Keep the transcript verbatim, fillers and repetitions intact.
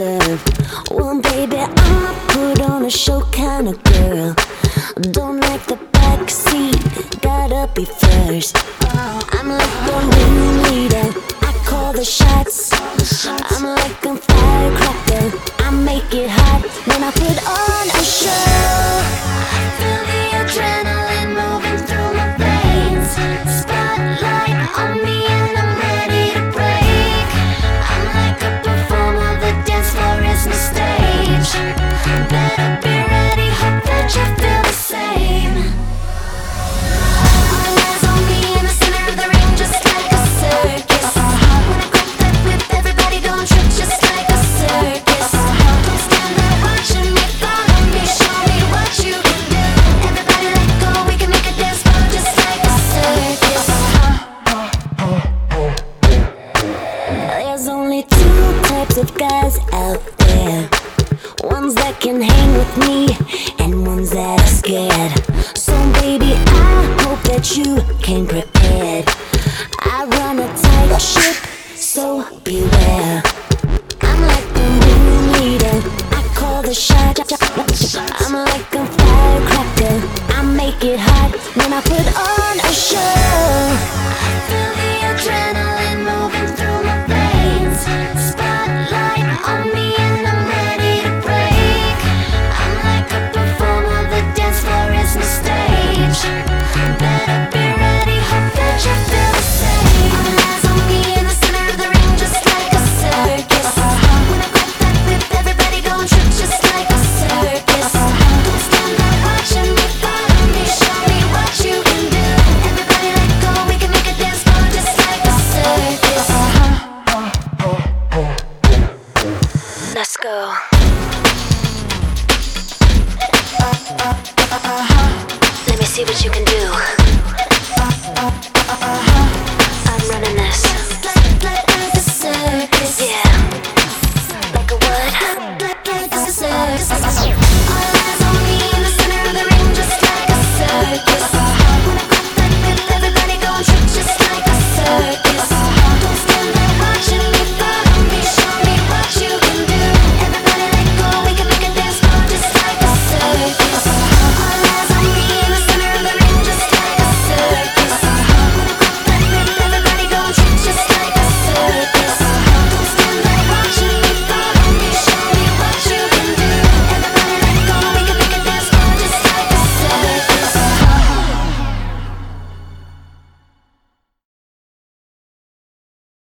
deserve. Well, baby, I'm a put on a show kind of girl. Don't like the back seat, gotta be first. I'm like the ringleader, I call the shots. I'm like a firecracker, I make it hot when I put on a show. Feel the adrenaline moving through my veins. Spotlight on me and I'm ready to break. I'm like a performer, the dance floor is my stage. Better be ready, hope that you feel the same. All eyes on me in the center of the ring, just like a circus. When I grip that whip, everybody gon' trip, just like a circus. Don't stand there watching me, follow me, show me what you can do. Everybody let go, we can make a dance floor just like a circus. There's only two types of guys out there. Ones that can hang with me and ones that are scared. So baby, I hope that you came prepared. I run a tight ship, so beware. I'm like the ringleader, I call the shots. I'm like a firecracker, I make it hot when I put on a show. Feel the adrenaline moving through my veins. Spotlight on me and I'm ready to break. I'm like a performer, the dance floor is my stage. Better be ready, hope that you feel the same. All eyes on me in the center of the ring, just like a circus. When I grip that whip, everybody gon' trip, just like a circus. Don't stand there watching me, follow me, show me what you can do. Everybody let go, we can make a dance floor just like a circus. Let's go. Let me see what you can do. I'm running this.